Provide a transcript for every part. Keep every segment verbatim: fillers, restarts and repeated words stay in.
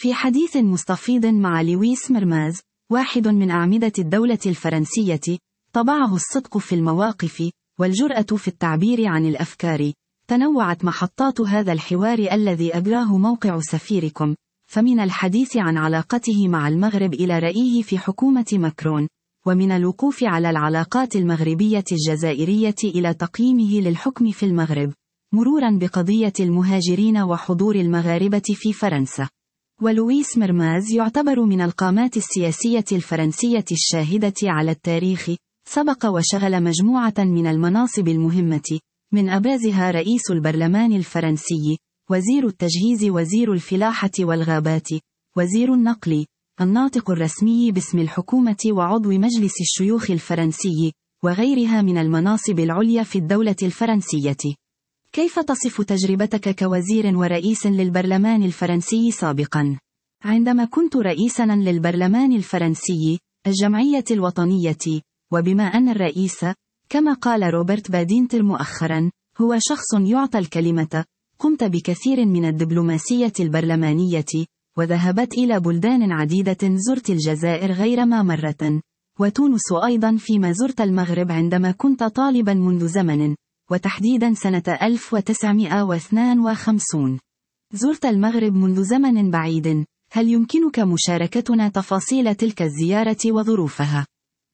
في حديث مستفيض مع لويس ميرماز، واحد من أعمدة الدولة الفرنسية، طبعه الصدق في المواقف، والجرأة في التعبير عن الأفكار. تنوعت محطات هذا الحوار الذي أجراه موقع سفيركم، فمن الحديث عن علاقته مع المغرب إلى رأيه في حكومة ماكرون، ومن الوقوف على العلاقات المغربية الجزائرية إلى تقييمه للحكم في المغرب، مرورا بقضية المهاجرين وحضور المغاربة في فرنسا. ولويس ميرماز يعتبر من القامات السياسية الفرنسية الشاهدة على التاريخ، سبق وشغل مجموعة من المناصب المهمة، من أبرزها رئيس البرلمان الفرنسي، وزير التجهيز، وزير الفلاحة والغابات، وزير النقل، الناطق الرسمي باسم الحكومة، وعضو مجلس الشيوخ الفرنسي، وغيرها من المناصب العليا في الدولة الفرنسية. كيف تصف تجربتك كوزير ورئيس للبرلمان الفرنسي سابقا؟ عندما كنت رئيسا للبرلمان الفرنسي، الجمعية الوطنية، وبما أن الرئيس، كما قال روبرت بادينتر مؤخرا، هو شخص يعطى الكلمة، قمت بكثير من الدبلوماسية البرلمانية، وذهبت إلى بلدان عديدة، زرت الجزائر غير ما مرة، وتونس أيضا، فيما زرت المغرب عندما كنت طالبا منذ زمن، وتحديدا سنة ألف وتسعمائة واثنين وخمسين. زرت المغرب منذ زمن بعيد، هل يمكنك مشاركتنا تفاصيل تلك الزيارة وظروفها؟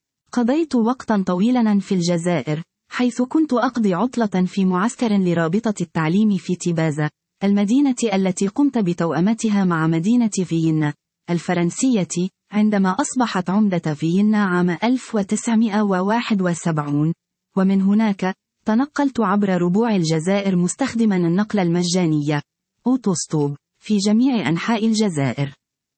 قضيت وقتا طويلا في الجزائر، حيث كنت أقضي عطلة في معسكر لرابطة التعليم في تيبازا، المدينة التي قمت بتوأمتها مع مدينة فيينا الفرنسية، عندما أصبحت عمدة فيينا عام ألف وتسعمائة وواحد وسبعين، ومن هناك تنقلت عبر ربوع الجزائر مستخدما النقل المجاني أوتوستوب في جميع أنحاء الجزائر.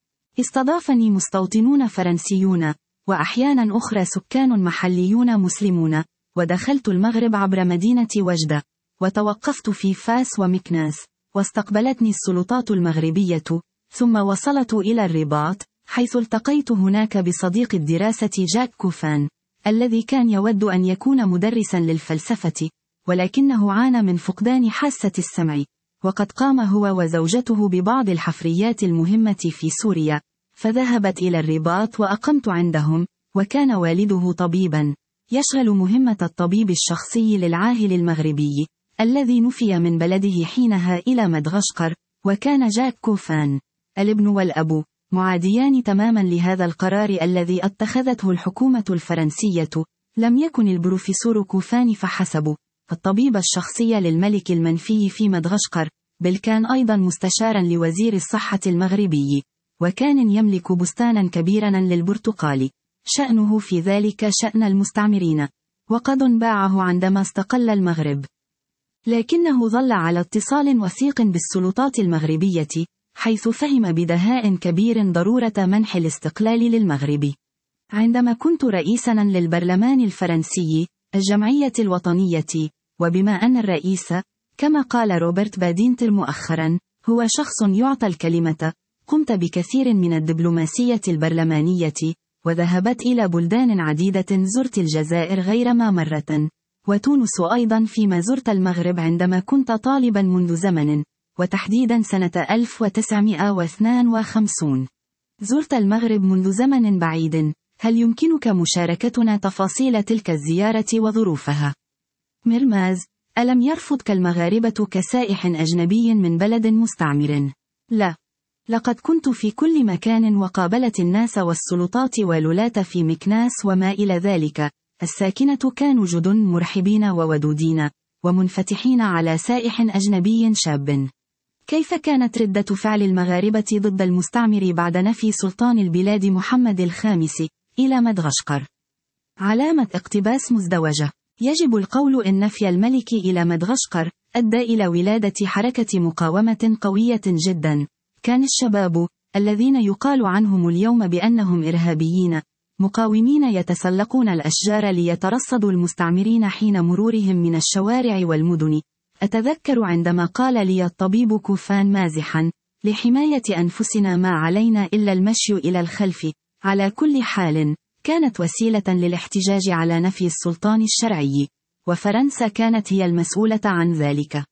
استضافني مستوطنون فرنسيون، وأحيانا أخرى سكان محليون مسلمون، ودخلت المغرب عبر مدينة وجدة، وتوقفت في فاس ومكناس، واستقبلتني السلطات المغربية، ثم وصلت إلى الرباط، حيث التقيت هناك بصديق الدراسة جاك كوفان، الذي كان يود أن يكون مدرسا للفلسفة، ولكنه عانى من فقدان حاسة السمع، وقد قام هو وزوجته ببعض الحفريات المهمة في سوريا، فذهبت إلى الرباط وأقمت عندهم، وكان والده طبيبا، يشغل مهمة الطبيب الشخصي للعاهل المغربي، الذي نفي من بلده حينها إلى مدغشقر، وكان جاك كوفان، الابن والأب، معاديان تماما لهذا القرار الذي اتخذته الحكومة الفرنسية. لم يكن البروفيسور كوفان فحسب الطبيب الشخصي للملك المنفي في مدغشقر، بل كان أيضا مستشارا لوزير الصحة المغربي، وكان يملك بستانا كبيرا للبرتقال، شأنه في ذلك شأن المستعمرين، وقد باعه عندما استقل المغرب. لكنه ظل على اتصال وثيق بالسلطات المغربية، حيث فهم بدهاء كبير ضرورة منح الاستقلال للمغرب. عندما كنت رئيسا للبرلمان الفرنسي، الجمعية الوطنية، وبما أن الرئيس، كما قال روبرت بادينتر مؤخرا، هو شخص يعطى الكلمة، قمت بكثير من الدبلوماسية البرلمانية، وذهبت إلى بلدان عديدة، زرت الجزائر غير ما مرة، وتونس أيضا، فيما زرت المغرب عندما كنت طالبا منذ زمن، وتحديدا سنة ألف وتسعمائة واثنين وخمسين. زرت المغرب منذ زمن بعيد، هل يمكنك مشاركتنا تفاصيل تلك الزيارة وظروفها؟ ميرماز: ألم يرفضك المغاربة كسائح أجنبي من بلد مستعمر؟ لا. لقد كنت في كل مكان، وقابلت الناس والسلطات والولاة في مكناس وما إلى ذلك. الساكنة كانوا جد مرحبين وودودين، ومنفتحين على سائح أجنبي شاب. كيف كانت ردة فعل المغاربة ضد المستعمر بعد نفي سلطان البلاد محمد الخامس إلى مدغشقر؟ علامة اقتباس مزدوجة. يجب القول إن نفي الملك إلى مدغشقر أدى إلى ولادة حركة مقاومة قوية جدا. كان الشباب، الذين يقال عنهم اليوم بأنهم إرهابيين، مقاومين يتسلقون الأشجار ليترصدوا المستعمرين حين مرورهم من الشوارع والمدن. أتذكر عندما قال لي الطبيب كوفان مازحا: لحماية أنفسنا ما علينا إلا المشي إلى الخلف. على كل حال، كانت وسيلة للاحتجاج على نفي السلطان الشرعي، وفرنسا كانت هي المسؤولة عن ذلك.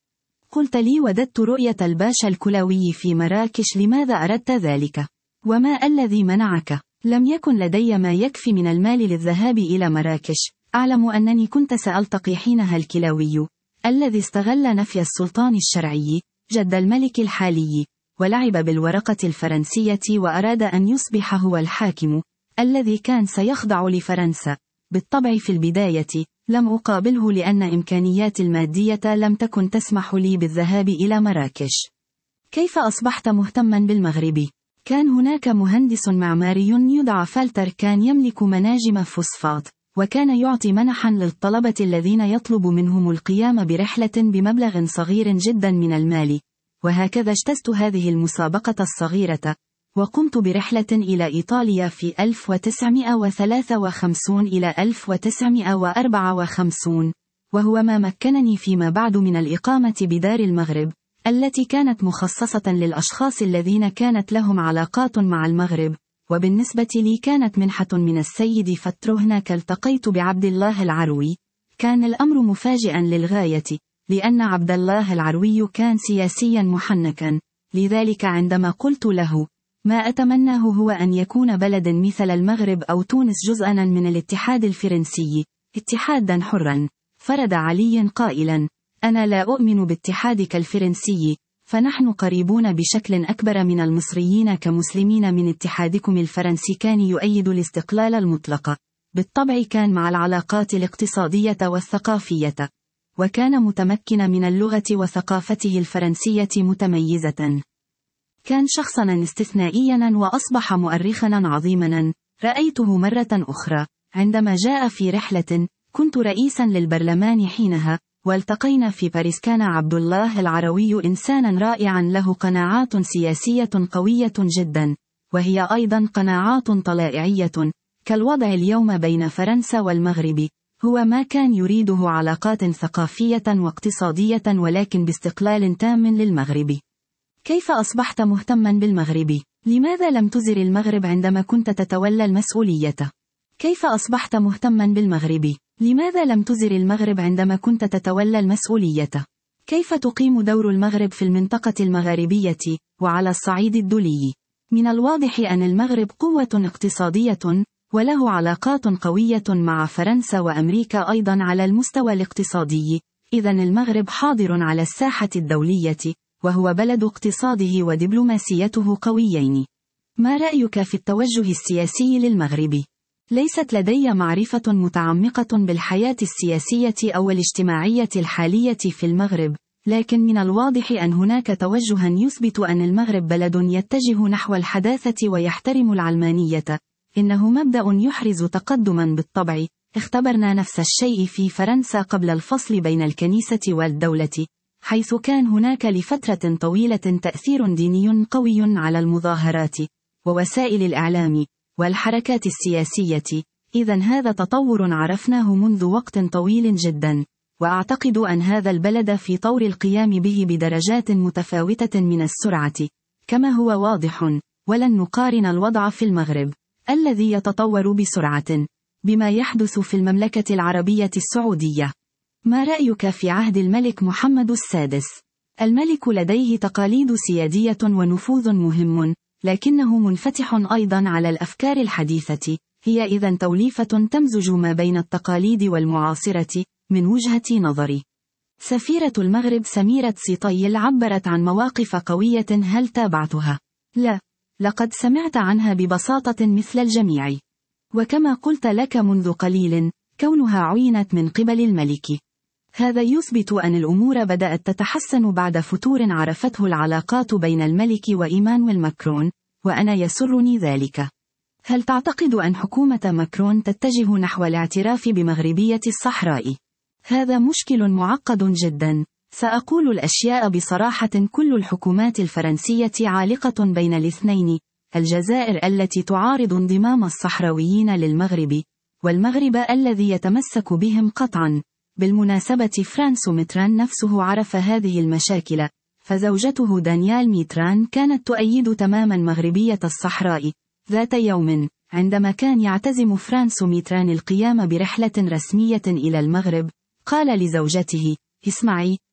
قلت لي وددت رؤية الباشا الكلاوي في مراكش. لماذا أردت ذلك؟ وما الذي منعك؟ لم يكن لدي ما يكفي من المال للذهاب إلى مراكش. أعلم أنني كنت سألتقي حينها الكلاوي، الذي استغل نفي السلطان الشرعي، جد الملك الحالي، ولعب بالورقة الفرنسية وأراد أن يصبح هو الحاكم، الذي كان سيخضع لفرنسا. بالطبع في البداية، لم أقابله لأن إمكانياتي المادية لم تكن تسمح لي بالذهاب إلى مراكش. كيف أصبحت مهتما بالمغرب؟ كان هناك مهندس معماري يدعى فالتر، كان يملك مناجم فوسفات، وكان يعطي منحا للطلبة الذين يطلب منهم القيام برحلة بمبلغ صغير جدا من المال. وهكذا اجتزت هذه المسابقة الصغيرة، وقمت برحلة إلى إيطاليا في ألف وتسعمائة وثلاثة وخمسين إلى ألف وتسعمائة وأربعة وخمسين، وهو ما مكنني فيما بعد من الإقامة بدار المغرب، التي كانت مخصصة للأشخاص الذين كانت لهم علاقات مع المغرب. وبالنسبة لي كانت منحة من السيد فتر. هناك التقيت بعبد الله العروي. كان الأمر مفاجئا للغاية، لأن عبد الله العروي كان سياسيا محنكا. لذلك عندما قلت له ما أتمناه هو أن يكون بلد مثل المغرب أو تونس جزءا من الاتحاد الفرنسي، اتحادا حرا، فرد علي قائلا: أنا لا أؤمن باتحادك الفرنسي، فنحن قريبون بشكل أكبر من المصريين كمسلمين من اتحادكم الفرنسي. كان يؤيد الاستقلال المطلق، بالطبع كان مع العلاقات الاقتصادية والثقافية، وكان متمكن من اللغة وثقافته الفرنسية متميزة. كان شخصا استثنائيا وأصبح مؤرخا عظيما. رأيته مرة أخرى عندما جاء في رحلة، كنت رئيسا للبرلمان حينها، والتقينا في باريس. كان عبد الله العروي إنسانا رائعا له قناعات سياسية قوية جدا، وهي أيضا قناعات طلائعية، كالوضع اليوم بين فرنسا والمغرب. هو ما كان يريده علاقات ثقافية واقتصادية، ولكن باستقلال تام للمغرب. كيف أصبحت مهتما بالمغرب؟ لماذا لم تزر المغرب عندما كنت تتولى المسؤولية؟ كيف أصبحت مهتما بالمغرب؟ لماذا لم تزر المغرب عندما كنت تتولى المسؤولية؟ كيف تقيم دور المغرب في المنطقة المغاربية، وعلى الصعيد الدولي؟ من الواضح أن المغرب قوة اقتصادية، وله علاقات قوية مع فرنسا وأمريكا أيضا على المستوى الاقتصادي. إذن المغرب حاضر على الساحة الدولية، وهو بلد اقتصاده ودبلوماسيته قويين. ما رأيك في التوجه السياسي للمغرب؟ ليست لدي معرفة متعمقة بالحياة السياسية أو الاجتماعية الحالية في المغرب، لكن من الواضح أن هناك توجها يثبت أن المغرب بلد يتجه نحو الحداثة ويحترم العلمانية. إنه مبدأ يحرز تقدما بالطبع. اختبرنا نفس الشيء في فرنسا قبل الفصل بين الكنيسة والدولة، حيث كان هناك لفترة طويلة تأثير ديني قوي على المظاهرات ووسائل الإعلام والحركات السياسية. إذن هذا تطور عرفناه منذ وقت طويل جدا، وأعتقد أن هذا البلد في طور القيام به بدرجات متفاوتة من السرعة، كما هو واضح. ولن نقارن الوضع في المغرب الذي يتطور بسرعة بما يحدث في المملكة العربية السعودية. ما رأيك في عهد الملك محمد السادس؟ الملك لديه تقاليد سيادية ونفوذ مهم، لكنه منفتح أيضا على الأفكار الحديثة. هي إذن توليفة تمزج ما بين التقاليد والمعاصرة من وجهة نظري. سفيرة المغرب سميرة سيطيل عبرت عن مواقف قوية. هل تابعتها؟ لا، لقد سمعت عنها ببساطة مثل الجميع. وكما قلت لك منذ قليل، كونها عُينت من قبل الملك، هذا يثبت أن الأمور بدأت تتحسن بعد فتور عرفته العلاقات بين الملك وإيمانويل ماكرون، وأنا يسرني ذلك. هل تعتقد أن حكومة ماكرون تتجه نحو الاعتراف بمغربية الصحراء؟ هذا مشكل معقد جدا. سأقول الأشياء بصراحة، كل الحكومات الفرنسية عالقة بين الاثنين: الجزائر التي تعارض انضمام الصحراويين للمغرب، والمغرب الذي يتمسك بهم قطعا. بالمناسبة فرانسو ميتران نفسه عرف هذه المشاكل، فزوجته دانيال ميتران كانت تؤيد تماما مغربية الصحراء. ذات يوم، عندما كان يعتزم فرانسو ميتران القيام برحلة رسمية إلى المغرب، قال لزوجته: اسمعي،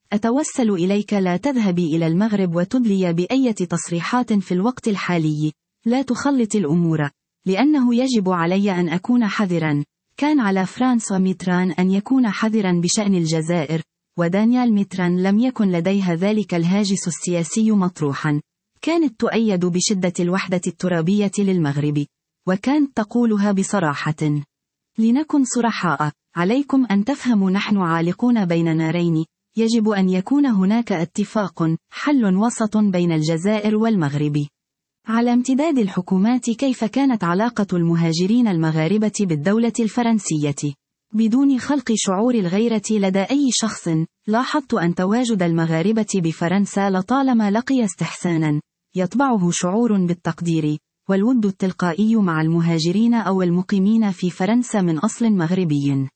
أتوسل إليك لا تذهبي إلى المغرب وتدلي بأية تصريحات في الوقت الحالي، لا تخلط الأمور، لأنه يجب علي أن أكون حذرا. كان على فرانسوا ميتران أن يكون حذرا بشأن الجزائر، ودانيال ميتران لم يكن لديها ذلك الهاجس السياسي مطروحا. كانت تؤيد بشدة الوحدة الترابية للمغرب، وكانت تقولها بصراحة. لنكن صرحاء، عليكم أن تفهموا نحن عالقون بين نارين، يجب أن يكون هناك اتفاق، حل وسط بين الجزائر والمغرب. على امتداد الحكومات كيف كانت علاقة المهاجرين المغاربة بالدولة الفرنسية؟ بدون خلق شعور الغيرة لدى أي شخص، لاحظت أن تواجد المغاربة بفرنسا لطالما لقي استحسانا، يطبعه شعور بالتقدير والود التلقائي مع المهاجرين أو المقيمين في فرنسا من أصل مغربي.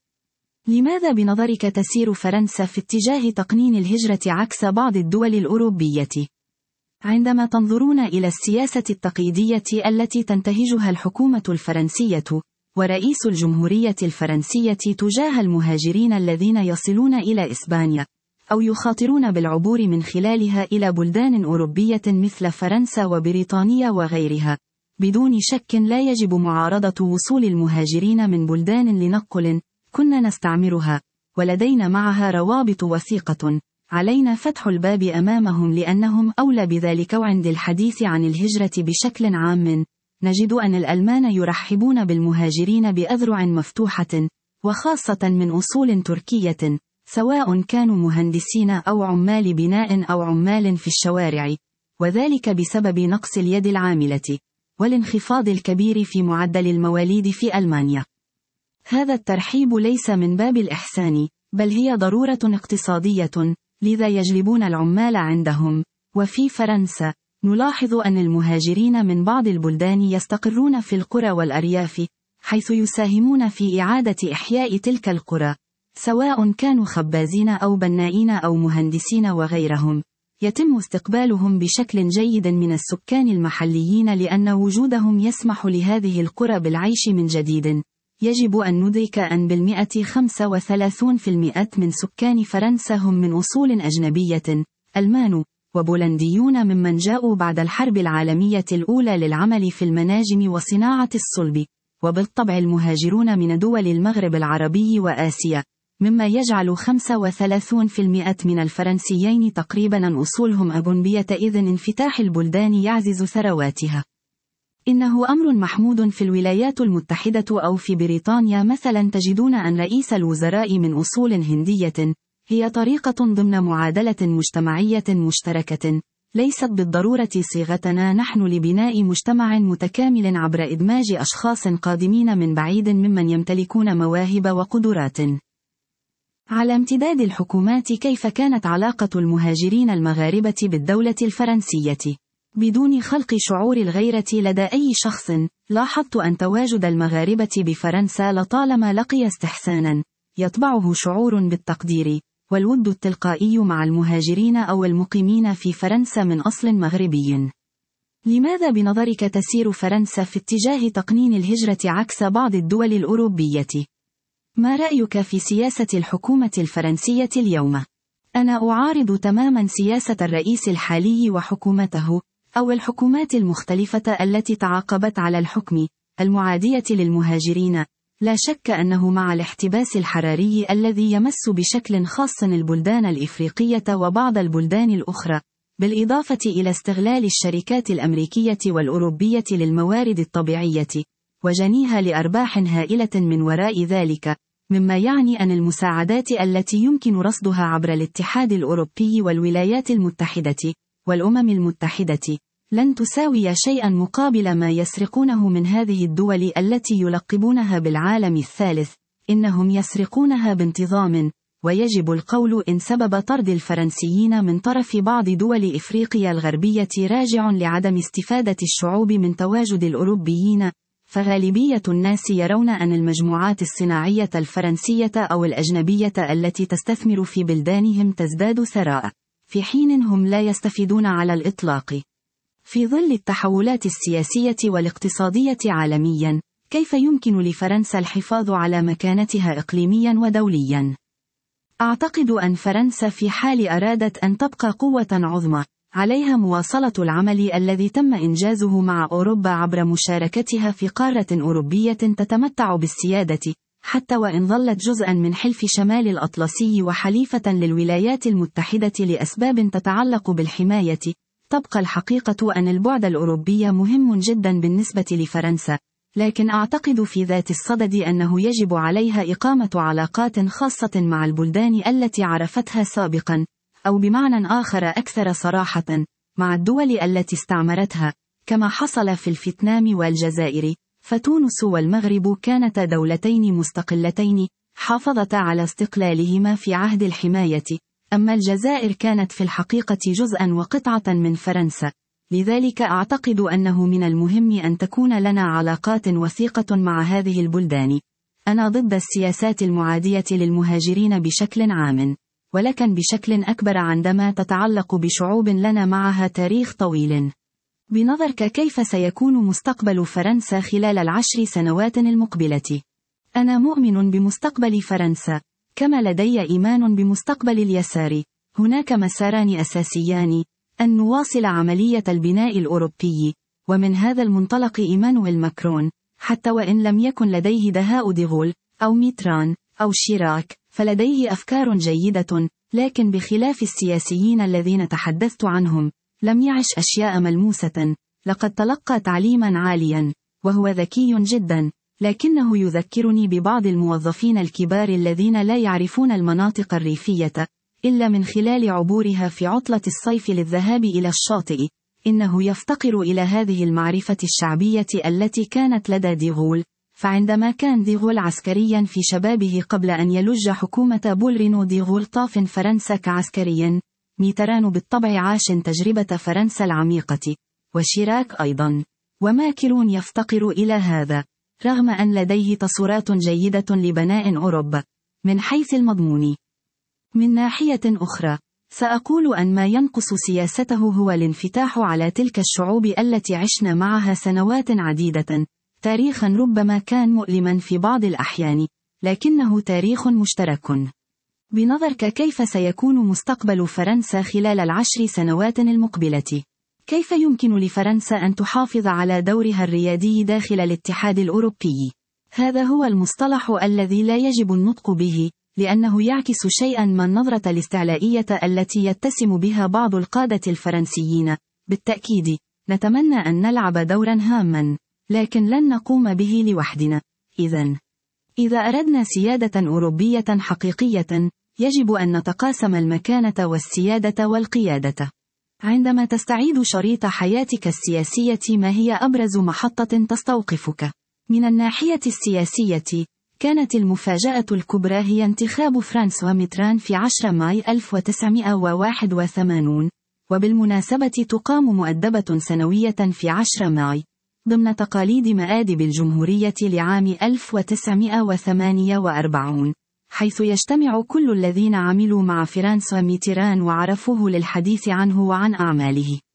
لماذا بنظرك تسير فرنسا في اتجاه تقنين الهجرة عكس بعض الدول الأوروبية؟ عندما تنظرون إلى السياسة التقييدية التي تنتهجها الحكومة الفرنسية ورئيس الجمهورية الفرنسية تجاه المهاجرين الذين يصلون إلى إسبانيا، أو يخاطرون بالعبور من خلالها إلى بلدان أوروبية مثل فرنسا وبريطانيا وغيرها، بدون شك لا يجب معارضة وصول المهاجرين من بلدان لنقل كنا نستعمرها، ولدينا معها روابط وثيقة. علينا فتح الباب أمامهم لأنهم أولى بذلك. وعند الحديث عن الهجرة بشكل عام، نجد أن الألمان يرحبون بالمهاجرين بأذرع مفتوحة، وخاصة من أصول تركية، سواء كانوا مهندسين أو عمال بناء أو عمال في الشوارع، وذلك بسبب نقص اليد العاملة والانخفاض الكبير في معدل المواليد في ألمانيا. هذا الترحيب ليس من باب الإحسان، بل هي ضرورة اقتصادية، لذا يجلبون العمال عندهم. وفي فرنسا، نلاحظ أن المهاجرين من بعض البلدان يستقرون في القرى والأرياف، حيث يساهمون في إعادة إحياء تلك القرى، سواء كانوا خبازين أو بنائين أو مهندسين وغيرهم. يتم استقبالهم بشكل جيد من السكان المحليين لأن وجودهم يسمح لهذه القرى بالعيش من جديد. يجب أن ندرك أن بالمئة خمسة وثلاثين بالمئة من سكان فرنسا هم من أصول أجنبية، ألمان وبولنديون ممن جاءوا بعد الحرب العالمية الأولى للعمل في المناجم وصناعة الصلب، وبالطبع المهاجرون من دول المغرب العربي وآسيا، مما يجعل خمسة وثلاثين بالمئة من الفرنسيين تقريبا أصولهم أجنبية. إذن انفتاح البلدان يعزز ثرواتها. إنه أمر محمود. في الولايات المتحدة أو في بريطانيا مثلا تجدون أن رئيس الوزراء من أصول هندية، هي طريقة ضمن معادلة مجتمعية مشتركة، ليست بالضرورة صيغتنا نحن لبناء مجتمع متكامل عبر إدماج أشخاص قادمين من بعيد ممن يمتلكون مواهب وقدرات. على امتداد الحكومات كيف كانت علاقة المهاجرين المغاربة بالدولة الفرنسية؟ بدون خلق شعور الغيرة لدى أي شخص، لاحظت أن تواجد المغاربة بفرنسا لطالما لقي استحسانا، يطبعه شعور بالتقدير والود التلقائي مع المهاجرين أو المقيمين في فرنسا من أصل مغربي. لماذا بنظرك تسير فرنسا في اتجاه تقنين الهجرة عكس بعض الدول الأوروبية؟ ما رأيك في سياسة الحكومة الفرنسية اليوم؟ أنا أعارض تماما سياسة الرئيس الحالي وحكومته، أو الحكومات المختلفة التي تعاقبت على الحكم، المعادية للمهاجرين. لا شك أنه مع الاحتباس الحراري الذي يمس بشكل خاص البلدان الإفريقية وبعض البلدان الأخرى، بالإضافة إلى استغلال الشركات الأمريكية والأوروبية للموارد الطبيعية، وجنيها لأرباح هائلة من وراء ذلك، مما يعني أن المساعدات التي يمكن رصدها عبر الاتحاد الأوروبي والولايات المتحدة والأمم المتحدة لن تساوي شيئا مقابل ما يسرقونه من هذه الدول التي يلقبونها بالعالم الثالث. إنهم يسرقونها بانتظام، ويجب القول إن سبب طرد الفرنسيين من طرف بعض دول إفريقيا الغربية راجع لعدم استفادة الشعوب من تواجد الأوروبيين، فغالبية الناس يرون أن المجموعات الصناعية الفرنسية أو الأجنبية التي تستثمر في بلدانهم تزداد ثراء، في حين هم لا يستفيدون على الإطلاق. في ظل التحولات السياسية والاقتصادية عالميا، كيف يمكن لفرنسا الحفاظ على مكانتها إقليميا ودوليا؟ أعتقد أن فرنسا في حال أرادت أن تبقى قوة عظمى، عليها مواصلة العمل الذي تم إنجازه مع أوروبا عبر مشاركتها في قارة أوروبية تتمتع بالسيادة، حتى وإن ظلت جزءا من حلف شمال الأطلسي وحليفة للولايات المتحدة لأسباب تتعلق بالحماية. تبقى الحقيقة أن البعد الأوروبي مهم جدا بالنسبة لفرنسا، لكن أعتقد في ذات الصدد أنه يجب عليها إقامة علاقات خاصة مع البلدان التي عرفتها سابقا، أو بمعنى آخر أكثر صراحة، مع الدول التي استعمرتها، كما حصل في الفيتنام والجزائر. فتونس والمغرب كانتا دولتين مستقلتين حافظتا على استقلالهما في عهد الحماية، أما الجزائر كانت في الحقيقة جزءا وقطعة من فرنسا. لذلك أعتقد أنه من المهم أن تكون لنا علاقات وثيقة مع هذه البلدان. أنا ضد السياسات المعادية للمهاجرين بشكل عام، ولكن بشكل أكبر عندما تتعلق بشعوب لنا معها تاريخ طويل. بنظرك كيف سيكون مستقبل فرنسا خلال العشر سنوات المقبلة؟ أنا مؤمن بمستقبل فرنسا، كما لدي إيمان بمستقبل اليسار. هناك مساران أساسيان: أن نواصل عملية البناء الأوروبي، ومن هذا المنطلق إيمانويل ماكرون، حتى وإن لم يكن لديه دهاء ديغول أو ميتران أو شيراك، فلديه أفكار جيدة، لكن بخلاف السياسيين الذين تحدثت عنهم، لم يعش أشياء ملموسة. لقد تلقى تعليما عاليا، وهو ذكي جدا، لكنه يذكرني ببعض الموظفين الكبار الذين لا يعرفون المناطق الريفية إلا من خلال عبورها في عطلة الصيف للذهاب إلى الشاطئ. إنه يفتقر إلى هذه المعرفة الشعبية التي كانت لدى ديغول، فعندما كان ديغول عسكريا في شبابه قبل أن يلج حكومة بولرينو ديغول طاف فرنسا كعسكري. ميتران بالطبع عاش تجربة فرنسا العميقة، وشيراك أيضا، وماكرون يفتقر إلى هذا، رغم أن لديه تصورات جيدة لبناء أوروبا من حيث المضمون. من ناحية أخرى، سأقول أن ما ينقص سياسته هو الانفتاح على تلك الشعوب التي عشنا معها سنوات عديدة. تاريخا ربما كان مؤلما في بعض الأحيان، لكنه تاريخ مشترك. بنظرك كيف سيكون مستقبل فرنسا خلال العشر سنوات المقبلة؟ كيف يمكن لفرنسا أن تحافظ على دورها الريادي داخل الاتحاد الأوروبي؟ هذا هو المصطلح الذي لا يجب النطق به، لأنه يعكس شيئا ما النظرة الاستعلائية التي يتسم بها بعض القادة الفرنسيين. بالتأكيد، نتمنى أن نلعب دورا هاما، لكن لن نقوم به لوحدنا. إذن، إذا أردنا سيادة أوروبية حقيقية، يجب أن نتقاسم المكانة والسيادة والقيادة. عندما تستعيد شريط حياتك السياسية، ما هي أبرز محطة تستوقفك؟ من الناحية السياسية، كانت المفاجأة الكبرى هي انتخاب فرانسوا ميتران في عشرة ماي ألف وتسعمائة وواحد وثمانين، وبالمناسبة تقام مؤدبة سنوية في عشرة ماي، ضمن تقاليد مآدب الجمهورية لعام ألف وتسعمائة وثمانية وأربعين، حيث يجتمع كل الذين عملوا مع فرانسوا ميتران وعرفوه للحديث عنه وعن أعماله.